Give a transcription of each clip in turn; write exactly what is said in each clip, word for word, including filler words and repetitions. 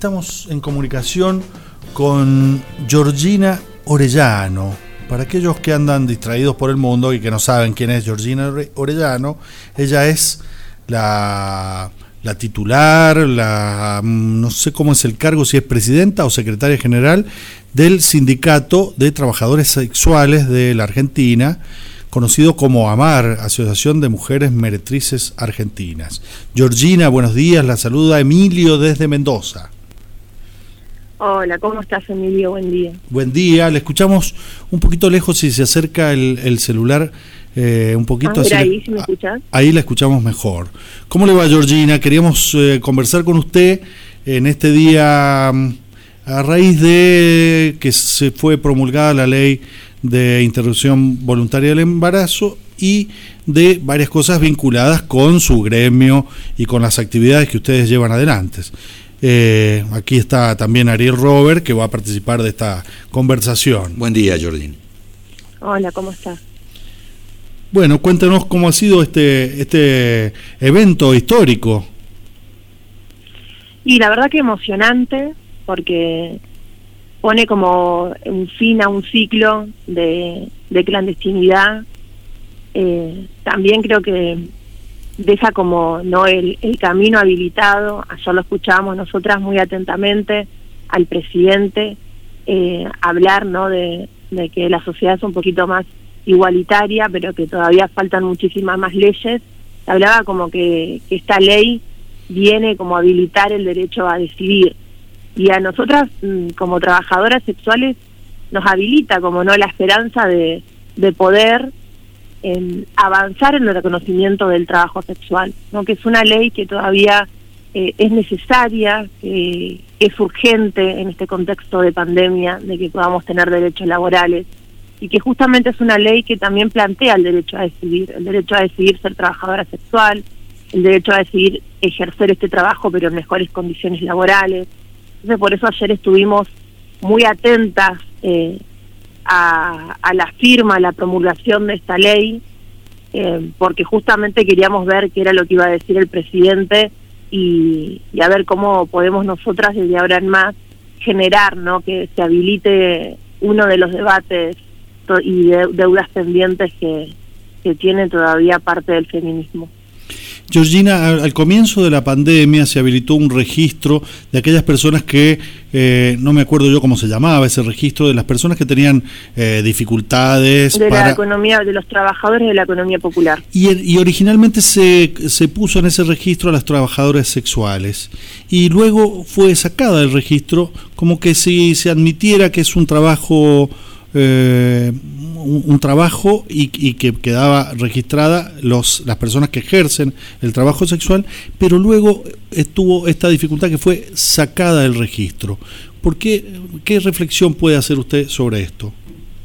estamos en comunicación con Georgina Orellano. Para aquellos que andan distraídos por el mundo y que no saben quién es Georgina Orellano, ella es la, la titular, la no sé cómo es el cargo, si es presidenta o secretaria general del Sindicato de Trabajadores Sexuales de la Argentina, conocido como AMAR, Asociación de Mujeres Meretrices Argentinas. Georgina, buenos días, la saluda Emilio desde Mendoza. Hola, ¿cómo estás, Emilio? Buen día. Buen día, le escuchamos un poquito lejos, si se acerca el, el celular eh, un poquito. Ah, ahí, le, ¿sí me escuchás? Ahí la escuchamos mejor. ¿Cómo le va, Georgina? Queríamos eh, conversar con usted en este día a raíz de que se fue promulgada la ley de interrupción voluntaria del embarazo y de varias cosas vinculadas con su gremio y con las actividades que ustedes llevan adelante. Eh, aquí está también Ariel Robert, que va a participar de esta conversación. Buen día, Georgina. Hola, ¿cómo estás? Bueno, cuéntanos cómo ha sido este este evento histórico. Y la verdad que emocionante, porque pone como un fin a un ciclo de, de clandestinidad. Eh, también creo que deja como no el, el camino habilitado. Ayer lo escuchábamos nosotras muy atentamente al presidente eh, hablar no de, de que la sociedad es un poquito más igualitaria, pero que todavía faltan muchísimas más leyes. Hablaba como que, que esta ley viene como a habilitar el derecho a decidir, y a nosotras como trabajadoras sexuales nos habilita como no la esperanza de, de poder en avanzar en el reconocimiento del trabajo sexual, ¿no? Que es una ley que todavía eh, es necesaria, que es urgente en este contexto de pandemia, de que podamos tener derechos laborales, y que justamente es una ley que también plantea el derecho a decidir, el derecho a decidir ser trabajadora sexual, el derecho a decidir ejercer este trabajo pero en mejores condiciones laborales. Entonces por eso ayer estuvimos muy atentas eh, A, a la firma, a la promulgación de esta ley, eh, porque justamente queríamos ver qué era lo que iba a decir el presidente y, y a ver cómo podemos nosotras desde ahora en más generar, ¿no?, que se habilite uno de los debates y de, deudas pendientes que, que tiene todavía parte del feminismo. Georgina, al, al comienzo de la pandemia se habilitó un registro de aquellas personas que, eh, no me acuerdo yo cómo se llamaba ese registro, de las personas que tenían eh, dificultades. De para... la economía, de los trabajadores de la economía popular. Y, y originalmente se, se puso en ese registro a las trabajadoras sexuales, y luego fue sacada del registro como que si se admitiera que es un trabajo... Eh, un, un trabajo y, y que quedaba registrada los las personas que ejercen el trabajo sexual, pero luego estuvo esta dificultad que fue sacada del registro. ¿Por qué? ¿Qué reflexión puede hacer usted sobre esto?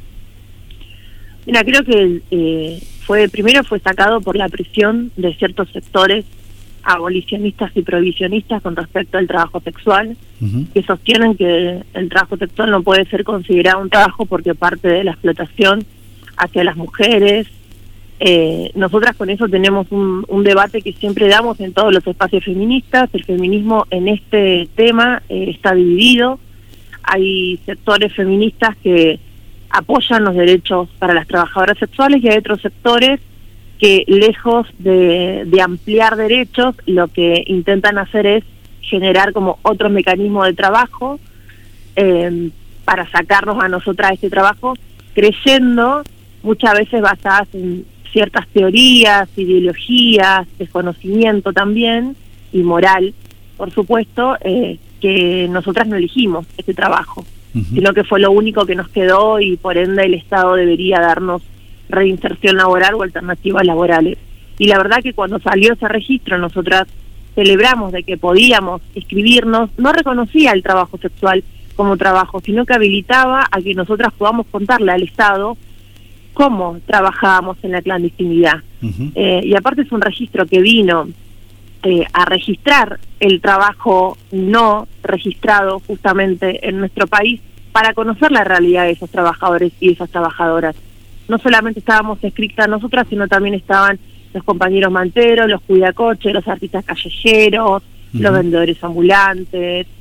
Mira, creo que eh, fue primero fue sacado por la presión de ciertos sectores abolicionistas y prohibicionistas con respecto al trabajo sexual, uh-huh. que sostienen que el trabajo sexual no puede ser considerado un trabajo porque parte de la explotación hacia las mujeres. Eh, nosotras con eso tenemos un, un debate que siempre damos en todos los espacios feministas. El feminismo en este tema eh, está dividido. Hay sectores feministas que apoyan los derechos para las trabajadoras sexuales y hay otros sectores que lejos de, de ampliar derechos, lo que intentan hacer es generar como otro mecanismo de trabajo eh, para sacarnos a nosotras de este trabajo, creyendo, muchas veces basadas en ciertas teorías, ideologías, desconocimiento también, y moral, por supuesto, eh, que nosotras no elegimos este trabajo, uh-huh. sino que fue lo único que nos quedó y por ende el Estado debería darnos reinserción laboral o alternativas laborales. Y la verdad que cuando salió ese registro nosotras celebramos de que podíamos inscribirnos, no reconocía el trabajo sexual como trabajo, sino que habilitaba a que nosotras podamos contarle al Estado cómo trabajábamos en la clandestinidad. Uh-huh. Eh, y aparte es un registro que vino eh, a registrar el trabajo no registrado justamente en nuestro país para conocer la realidad de esos trabajadores y esas trabajadoras. No solamente estábamos escritas nosotras, sino también estaban los compañeros manteros, los cuidacoches, los artistas callejeros, uh-huh. los vendedores ambulantes,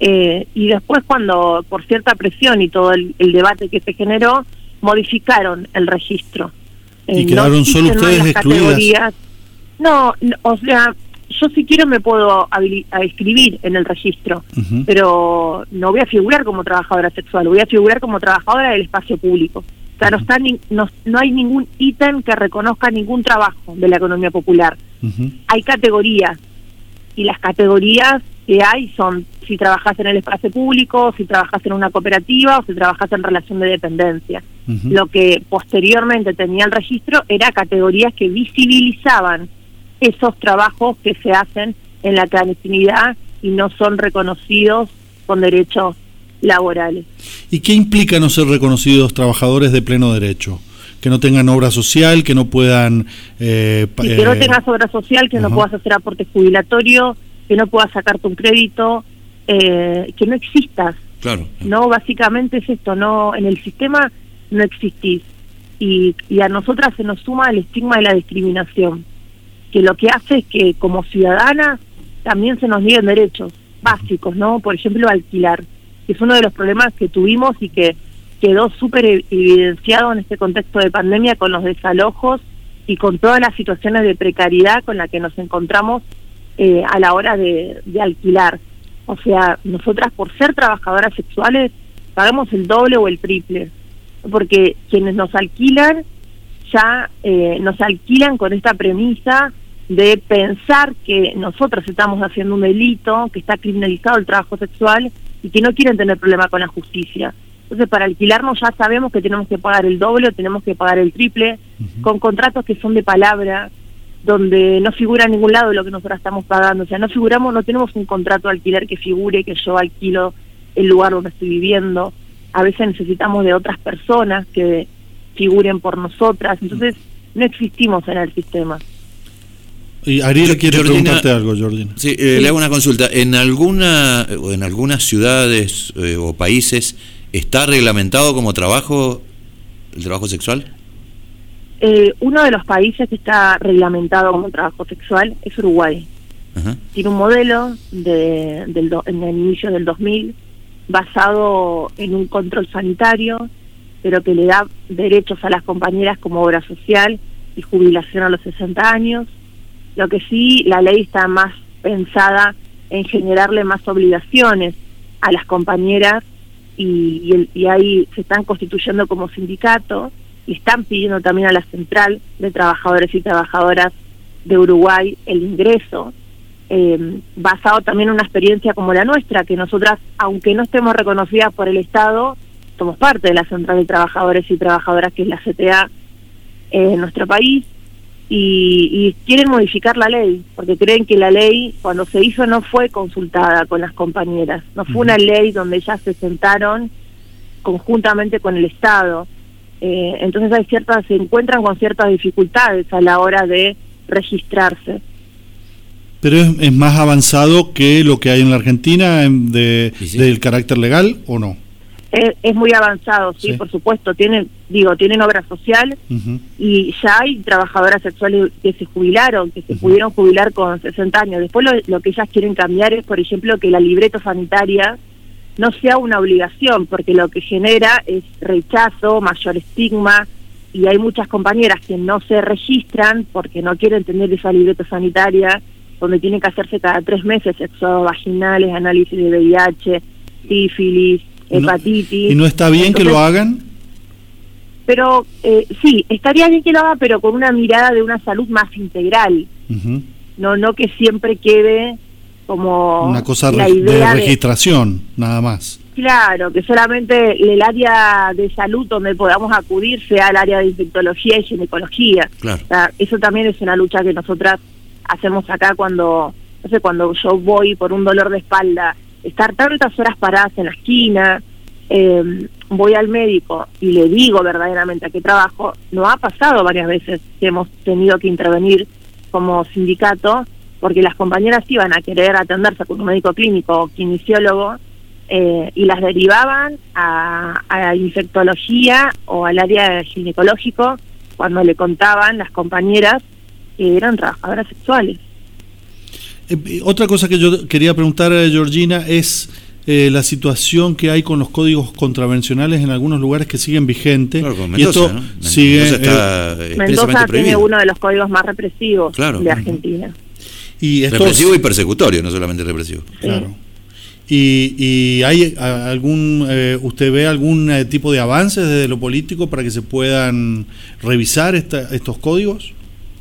Eh, y después cuando, por cierta presión y todo el, el debate que se generó, modificaron el registro. Eh, ¿Y quedaron no solo ustedes excluidas? No, no, o sea, yo si quiero me puedo habili- a escribir en el registro, uh-huh. pero no voy a figurar como trabajadora sexual, voy a figurar como trabajadora del espacio público. O sea, uh-huh. no, está ni, no, no hay ningún ítem que reconozca ningún trabajo de la economía popular. Uh-huh. Hay categorías, y las categorías que hay son si trabajas en el espacio público, si trabajas en una cooperativa o si trabajas en relación de dependencia. Uh-huh. Lo que posteriormente tenía el registro era categorías que visibilizaban esos trabajos que se hacen en la clandestinidad y no son reconocidos con derechos laborales. ¿Y qué implica no ser reconocidos trabajadores de pleno derecho? Que no tengan obra social, que no puedan... Eh, y que eh, no tengas obra social, que uh-huh. no puedas hacer aporte jubilatorio, que no puedas sacarte un crédito, eh, que no existas. Claro. No, básicamente es esto, no, en el sistema no existís. Y, y a nosotras se nos suma el estigma de la discriminación, que lo que hace es que como ciudadanas también se nos nieguen derechos básicos, ¿no? Por ejemplo, alquilar, que es uno de los problemas que tuvimos y que quedó súper evidenciado en este contexto de pandemia con los desalojos y con todas las situaciones de precariedad con las que nos encontramos eh, a la hora de, de alquilar. O sea, nosotras por ser trabajadoras sexuales pagamos el doble o el triple, porque quienes nos alquilan ya eh, nos alquilan con esta premisa de pensar que nosotros estamos haciendo un delito, que está criminalizado el trabajo sexual y que no quieren tener problema con la justicia. Entonces, para alquilarnos ya sabemos que tenemos que pagar el doble o tenemos que pagar el triple, uh-huh. con contratos que son de palabra, donde no figura en ningún lado lo que nosotros estamos pagando. O sea, no figuramos, no tenemos un contrato de alquiler que figure que yo alquilo el lugar donde estoy viviendo. A veces necesitamos de otras personas que figuren por nosotras. Entonces, no existimos en el sistema. Y Ariel quiere Georgina, preguntarte algo, Georgina. Sí, eh, sí, le hago una consulta. ¿En alguna o en algunas ciudades eh, o países está reglamentado como trabajo el trabajo sexual? Eh, uno de los países que está reglamentado como trabajo sexual es Uruguay. Uh-huh. Tiene un modelo de, del do, en el inicio del dos mil basado en un control sanitario, pero que le da derechos a las compañeras como obra social y jubilación a los sesenta años. Lo que sí, la ley está más pensada en generarle más obligaciones a las compañeras y, y, el, y ahí se están constituyendo como sindicato y están pidiendo también a la Central de Trabajadores y Trabajadoras de Uruguay el ingreso, eh, basado también en una experiencia como la nuestra, que nosotras, aunque no estemos reconocidas por el Estado, somos parte de la Central de Trabajadores y Trabajadoras, que es la C T A eh, en nuestro país, y, y quieren modificar la ley, porque creen que la ley, cuando se hizo, no fue consultada con las compañeras, no fue una ley donde ellas se sentaron conjuntamente con el Estado. Eh, entonces hay ciertas, se encuentran con ciertas dificultades a la hora de registrarse. ¿Pero es, es más avanzado que lo que hay en la Argentina de, sí, sí. del carácter legal o no? Es, es muy avanzado, sí, sí, por supuesto. Tienen, digo, tienen obra social uh-huh. y ya hay trabajadoras sexuales que se jubilaron, que se uh-huh. pudieron jubilar con sesenta años. Después lo, lo que ellas quieren cambiar es, por ejemplo, que la libreta sanitaria no sea una obligación, porque lo que genera es rechazo, mayor estigma, y hay muchas compañeras que no se registran porque no quieren tener esa libreta sanitaria, donde tienen que hacerse cada tres meses exudados vaginales, análisis de V I H, sífilis, hepatitis. ¿Y no está bien Entonces, que lo hagan? Pero eh, sí, estaría bien que lo haga, pero con una mirada de una salud más integral. Uh-huh. No, no que siempre quede como una cosa la idea de registración, de, nada más. Claro, que solamente el área de salud donde podamos acudir sea el área de infectología y ginecología. Claro. O sea, eso también es una lucha que nosotras hacemos acá cuando, no sé, cuando yo voy por un dolor de espalda, estar tantas horas paradas en la esquina, eh, voy al médico y le digo verdaderamente a qué trabajo. No ha pasado varias veces que hemos tenido que intervenir como sindicato, porque las compañeras iban a querer atenderse con un médico clínico o kinesiólogo eh, y las derivaban a, a infectología o al área ginecológico cuando le contaban las compañeras que eran trabajadoras sexuales. Eh, otra cosa que yo quería preguntar a Georgina es eh, la situación que hay con los códigos contravencionales en algunos lugares que siguen vigentes. Claro, con Mendoza, y esto ¿no? sigue, Mendoza está eh, Mendoza tiene uno de los códigos más represivos claro. de Argentina. Y estos, represivo y persecutorio, no solamente represivo. Sí. Claro. ¿Y, y hay algún, eh, usted ve algún eh, tipo de avances desde lo político para que se puedan revisar esta, estos códigos?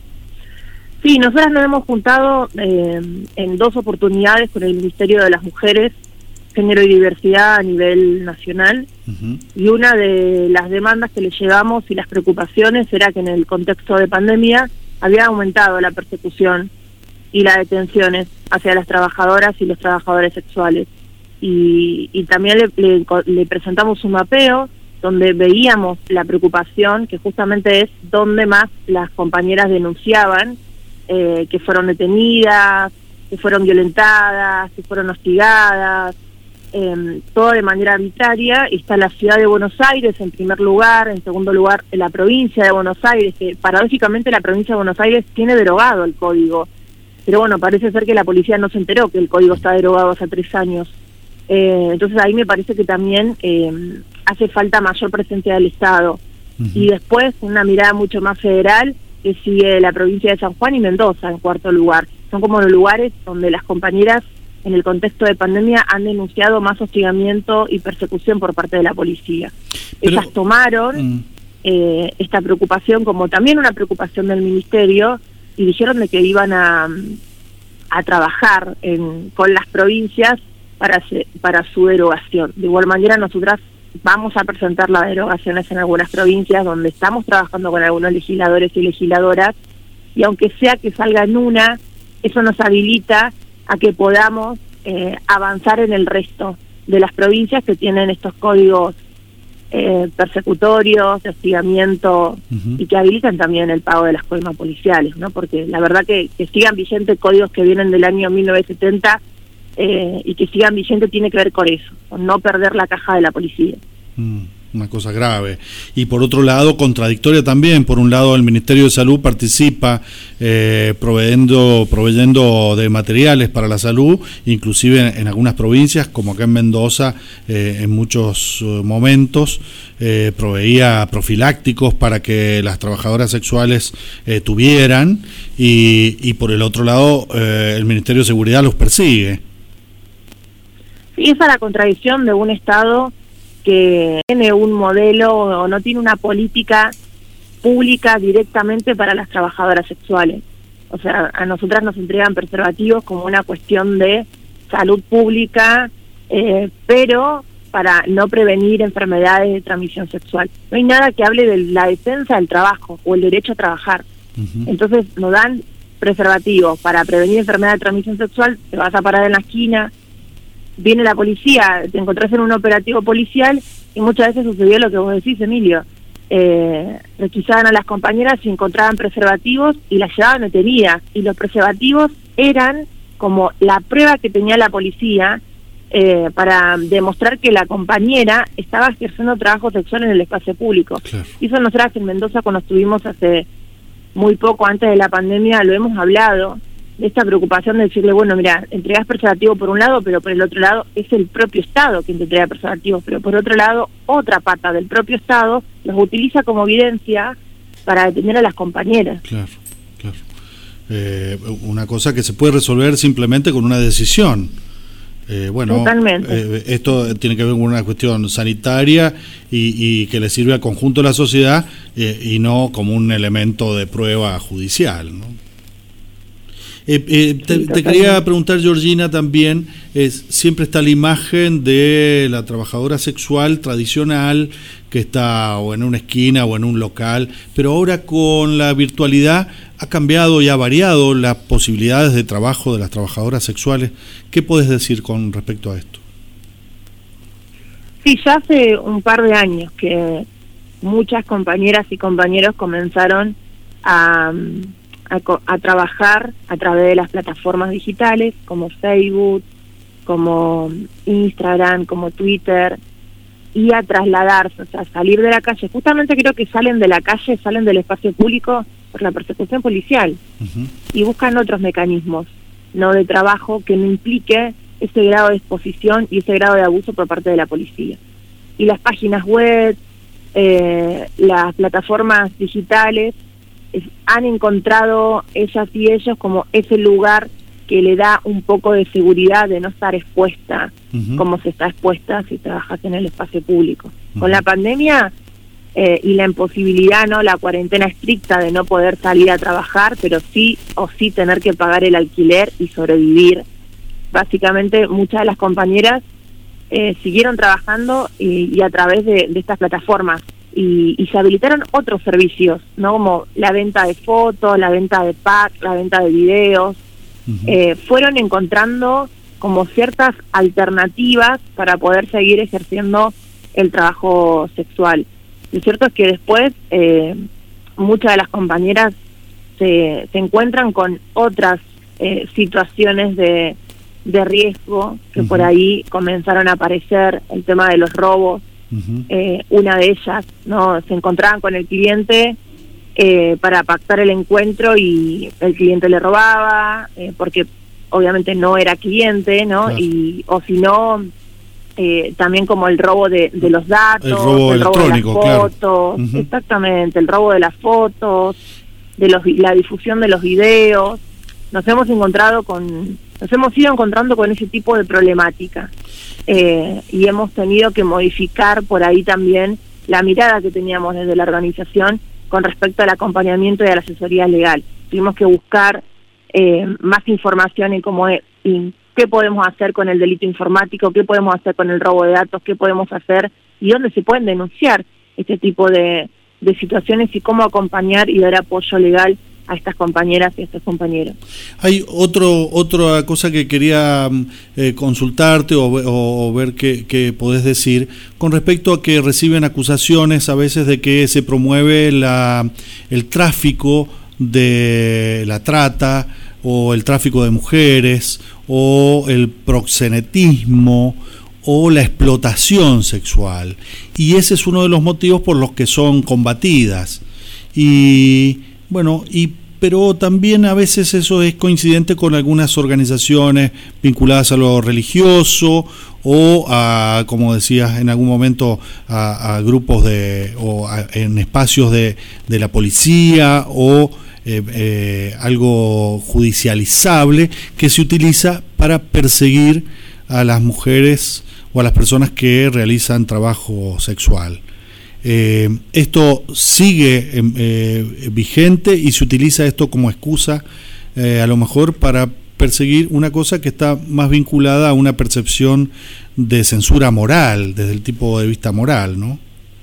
Sí, nosotras nos hemos juntado eh, en dos oportunidades con el Ministerio de las Mujeres, Género y Diversidad a nivel nacional, uh-huh. y una de las demandas que le llevamos y las preocupaciones era que en el contexto de pandemia había aumentado la persecución y las detenciones hacia las trabajadoras y los trabajadores sexuales. Y, y también le, le, le presentamos un mapeo donde veíamos la preocupación, que justamente es donde más las compañeras denunciaban eh, que fueron detenidas, que fueron violentadas, que fueron hostigadas, eh, todo de manera arbitraria. Y está la ciudad de Buenos Aires en primer lugar, en segundo lugar la provincia de Buenos Aires, que paradójicamente la provincia de Buenos Aires tiene derogado el código. Pero bueno, parece ser que la policía no se enteró que el código está derogado hace tres años. Eh, entonces ahí me parece que también eh, hace falta mayor presencia del Estado. Uh-huh. Y después una mirada mucho más federal que sigue la provincia de San Juan y Mendoza en cuarto lugar. Son como los lugares donde las compañeras en el contexto de pandemia han denunciado más hostigamiento y persecución por parte de la policía. Pero, ellas tomaron uh-huh. eh, esta preocupación como también una preocupación del ministerio y dijeron de que iban a, a trabajar en, con las provincias para, se, para su derogación. De igual manera, nosotras vamos a presentar las derogaciones en algunas provincias donde estamos trabajando con algunos legisladores y legisladoras, y aunque sea que salga en una, eso nos habilita a que podamos eh, avanzar en el resto de las provincias que tienen estos códigos Eh, persecutorios, de hostigamiento, uh-huh. y que habilitan también el pago de las coimas policiales, ¿no? Porque la verdad que, que sigan vigentes códigos que vienen del año mil novecientos setenta eh, y que sigan vigentes tiene que ver con eso, con no perder la caja de la policía. Mm, una cosa grave. Y por otro lado, contradictoria también. Por un lado, el Ministerio de Salud participa eh, proveyendo, proveyendo de materiales para la salud, inclusive en, en algunas provincias, como acá en Mendoza, eh, en muchos uh, momentos, eh, proveía profilácticos para que las trabajadoras sexuales eh, tuvieran, y, y por el otro lado, eh, el Ministerio de Seguridad los persigue. Sí, esa es la contradicción de un Estado que tiene un modelo o no tiene una política pública directamente para las trabajadoras sexuales. O sea, a nosotras nos entregan preservativos como una cuestión de salud pública, eh, pero para no prevenir enfermedades de transmisión sexual. No hay nada que hable de la defensa del trabajo o el derecho a trabajar. Uh-huh. Entonces nos dan preservativos para prevenir enfermedades de transmisión sexual, te vas a parar en la esquina, viene la policía, te encontrás en un operativo policial, y muchas veces sucedió lo que vos decís, Emilio. Eh, requisaban a las compañeras y encontraban preservativos y las llevaban detenidas, y los preservativos eran como la prueba que tenía la policía eh, para demostrar que la compañera estaba ejerciendo trabajo sexual en el espacio público. Claro. Y eso nosotras en Mendoza, cuando estuvimos hace muy poco antes de la pandemia, lo hemos hablado, de esta preocupación de decirle, bueno, mira, entregás preservativo por un lado, pero por el otro lado es el propio Estado quien te entrega preservativos, pero por otro lado, otra pata del propio Estado los utiliza como evidencia para detener a las compañeras. Claro, claro. Eh, una cosa que se puede resolver simplemente con una decisión. Eh, bueno, Totalmente. Eh, esto tiene que ver con una cuestión sanitaria y, y que le sirve al conjunto de la sociedad eh, y no como un elemento de prueba judicial, ¿no? Eh, eh, te, te quería preguntar, Georgina, también, es, siempre está la imagen de la trabajadora sexual tradicional que está o en una esquina o en un local, pero ahora con la virtualidad ha cambiado y ha variado las posibilidades de trabajo de las trabajadoras sexuales. ¿Qué puedes decir con respecto a esto? Sí, ya hace un par de años que muchas compañeras y compañeros comenzaron a... A, a trabajar a través de las plataformas digitales como Facebook, como Instagram, como Twitter, y a trasladarse, o sea, salir de la calle. Justamente creo que salen de la calle, salen del espacio público por la persecución policial, uh-huh. y buscan otros mecanismos, no de trabajo que no implique ese grado de exposición y ese grado de abuso por parte de la policía. Y las páginas web, eh, las plataformas digitales es, han encontrado ellas y ellos como ese lugar que le da un poco de seguridad de no estar expuesta uh-huh. como se está expuesta si trabajas en el espacio público. Uh-huh. Con la pandemia eh, y la imposibilidad, no, la cuarentena estricta de no poder salir a trabajar, pero sí o sí tener que pagar el alquiler y sobrevivir. Básicamente muchas de las compañeras eh, siguieron trabajando y, y a través de, de estas plataformas y, y se habilitaron otros servicios, no, como la venta de fotos, la venta de pack, la venta de videos. Uh-huh. Eh, fueron encontrando como ciertas alternativas para poder seguir ejerciendo el trabajo sexual. Lo cierto es que después eh, muchas de las compañeras se, se encuentran con otras eh, situaciones de, de riesgo que uh-huh. por ahí comenzaron a aparecer, el tema de los robos. Uh-huh. Eh, una de ellas, no, se encontraban con el cliente Eh, para pactar el encuentro y el cliente le robaba, eh, porque obviamente no era cliente, ¿no? Claro. Y o si no, eh, también como el robo de, de los datos, el robo el electrónico, robo de las fotos, claro. Uh-huh. Exactamente, el robo de las fotos, de los la difusión de los videos. Nos hemos encontrado con, nos hemos ido encontrando con ese tipo de problemática eh, y hemos tenido que modificar por ahí también la mirada que teníamos desde la organización con respecto al acompañamiento y a la asesoría legal. Tuvimos que buscar eh, más información en cómo es, en qué podemos hacer con el delito informático, qué podemos hacer con el robo de datos, qué podemos hacer y dónde se pueden denunciar este tipo de, de situaciones y cómo acompañar y dar apoyo legal a estas compañeras y a estos compañeros. Hay otro otra cosa que quería eh, consultarte o, o, o ver qué, qué podés decir con respecto a que reciben acusaciones a veces de que se promueve la el tráfico de la trata o el tráfico de mujeres o el proxenetismo o la explotación sexual, y ese es uno de los motivos por los que son combatidas. Y bueno, y pero también a veces eso es coincidente con algunas organizaciones vinculadas a lo religioso o a, como decías en algún momento, a, a grupos de o a, en espacios de, de la policía o eh, eh, algo judicializable que se utiliza para perseguir a las mujeres o a las personas que realizan trabajo sexual. Eh, esto sigue eh, vigente y se utiliza esto como excusa eh, a lo mejor para perseguir una cosa que está más vinculada a una percepción de censura moral desde el tipo de vista moral, ¿no?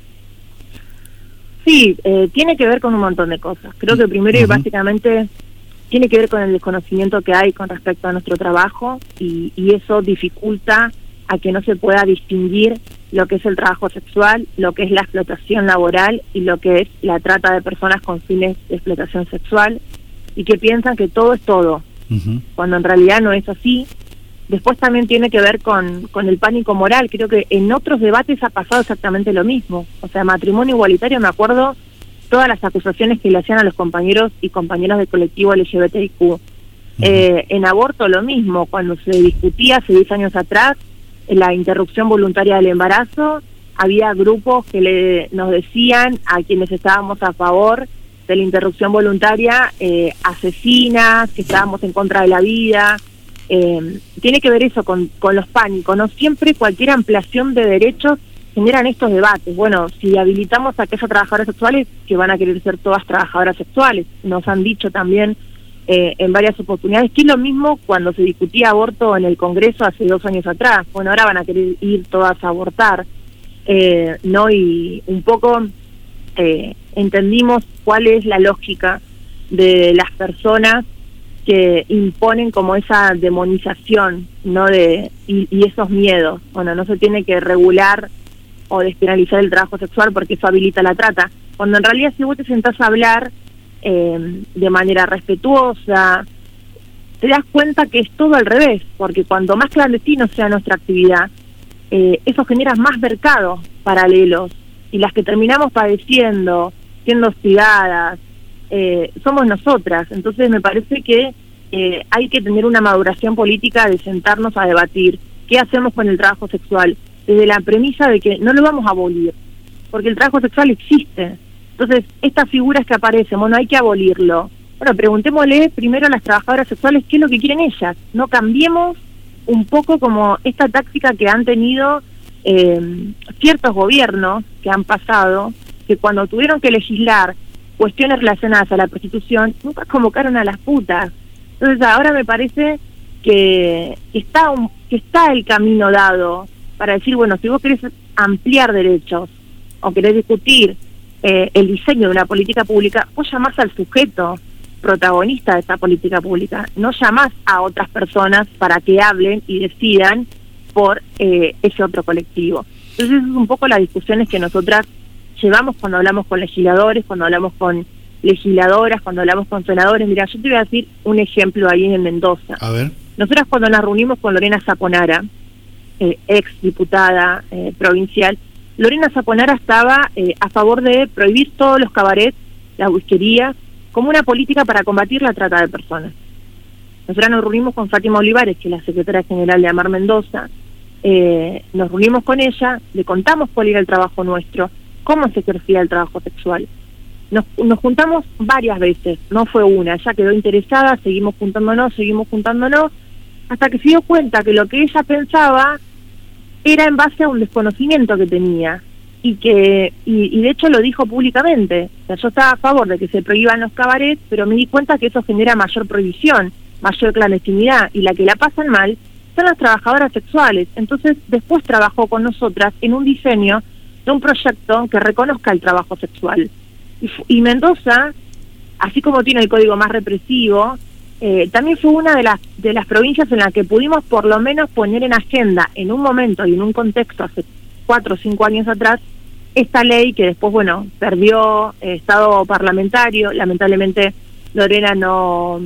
Sí, eh, tiene que ver con un montón de cosas. Creo que primero uh-huh. y básicamente tiene que ver con el desconocimiento que hay con respecto a nuestro trabajo y, y eso dificulta a que no se pueda distinguir lo que es el trabajo sexual, lo que es la explotación laboral y lo que es la trata de personas con fines de explotación sexual, y que piensan que todo es todo, uh-huh. cuando en realidad no es así. Después también tiene que ver con, con el pánico moral. Creo que en otros debates ha pasado exactamente lo mismo. O sea, matrimonio igualitario, me acuerdo todas las acusaciones que le hacían a los compañeros y compañeras del colectivo L G B T I Q. Uh-huh. Eh, en aborto lo mismo, cuando se discutía hace diez años atrás, la interrupción voluntaria del embarazo, había grupos que le nos decían a quienes estábamos a favor de la interrupción voluntaria, eh, asesinas, que estábamos en contra de la vida. Eh, tiene que ver eso con, con los pánicos, ¿no? Siempre cualquier ampliación de derechos generan estos debates. Bueno, si habilitamos a aquellas trabajadoras sexuales, que van a querer ser todas trabajadoras sexuales. Nos han dicho también Eh, en varias oportunidades, que es lo mismo cuando se discutía aborto en el Congreso hace dos años atrás. Bueno, ahora van a querer ir todas a abortar, eh, ¿no? Y un poco eh, entendimos cuál es la lógica de las personas que imponen como esa demonización, ¿no? De y, y esos miedos. Bueno, no se tiene que regular o despenalizar el trabajo sexual porque eso habilita la trata. Cuando en realidad si vos te sentás a hablar Eh, de manera respetuosa, te das cuenta que es todo al revés, porque cuanto más clandestino sea nuestra actividad, eh, eso genera más mercados paralelos, y las que terminamos padeciendo, siendo hostigadas, eh, somos nosotras. Entonces me parece que eh, hay que tener una maduración política de sentarnos a debatir qué hacemos con el trabajo sexual, desde la premisa de que no lo vamos a abolir, porque el trabajo sexual existe. Entonces, estas figuras que aparecen, bueno, hay que abolirlo. Bueno, preguntémosle primero a las trabajadoras sexuales qué es lo que quieren ellas. No cambiemos un poco como esta táctica que han tenido eh, ciertos gobiernos que han pasado, que cuando tuvieron que legislar cuestiones relacionadas a la prostitución, nunca convocaron a las putas. Entonces ahora me parece que está, un, que está el camino dado para decir, bueno, si vos querés ampliar derechos o querés discutir eh, el diseño de una política pública, vos llamás al sujeto protagonista de esa política pública, no llamás a otras personas para que hablen y decidan por eh, ese otro colectivo. Entonces esas son un poco las discusiones que nosotras llevamos cuando hablamos con legisladores, cuando hablamos con legisladoras, cuando hablamos con senadores. Mira, yo te voy a decir un ejemplo ahí en Mendoza. A ver. Nosotras cuando nos reunimos con Lorena Saponara, eh, ex diputada eh, provincial, Lorena Saponara estaba eh, a favor de prohibir todos los cabarets, las whiskerías, como una política para combatir la trata de personas. Nosotras nos reunimos con Fátima Olivares, que es la secretaria general de Amar Mendoza, eh, nos reunimos con ella, le contamos cuál era el trabajo nuestro, cómo se ejercía el trabajo sexual. Nos, nos juntamos varias veces, no fue una, ella quedó interesada, seguimos juntándonos, seguimos juntándonos, hasta que se dio cuenta que lo que ella pensaba era en base a un desconocimiento que tenía, y que y, y de hecho lo dijo públicamente. O sea, yo estaba a favor de que se prohíban los cabarets, pero me di cuenta que eso genera mayor prohibición, mayor clandestinidad, y la que la pasan mal son las trabajadoras sexuales. Entonces después trabajó con nosotras en un diseño de un proyecto que reconozca el trabajo sexual. Y, y Mendoza, así como tiene el código más represivo, eh, también fue una de las de las provincias en la que pudimos por lo menos poner en agenda, en un momento y en un contexto hace cuatro o cinco años atrás, esta ley que después, bueno, perdió eh, estado parlamentario. Lamentablemente Lorena no,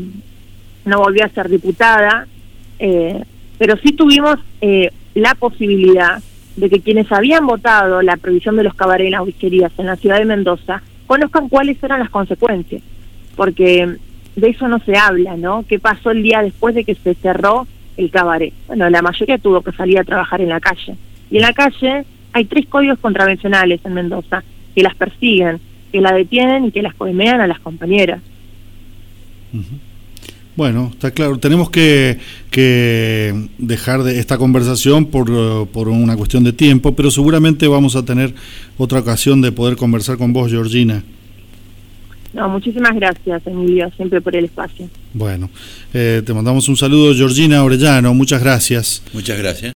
no volvió a ser diputada, eh, pero sí tuvimos eh, la posibilidad de que quienes habían votado la prohibición de los cabarets y las whiskerías en la ciudad de Mendoza conozcan cuáles eran las consecuencias, porque de eso no se habla, ¿no? ¿Qué pasó el día después de que se cerró el cabaret? Bueno, la mayoría tuvo que salir a trabajar en la calle, y en la calle hay tres códigos contravencionales en Mendoza que las persiguen, que la detienen y que las coimean a las compañeras. Uh-huh. Bueno, está claro, tenemos que, que dejar de esta conversación por, por una cuestión de tiempo, pero seguramente vamos a tener otra ocasión de poder conversar con vos, Georgina. No, muchísimas gracias, Emilio, siempre por el espacio. Bueno, eh, te mandamos un saludo, Georgina Orellano, muchas gracias. Muchas gracias.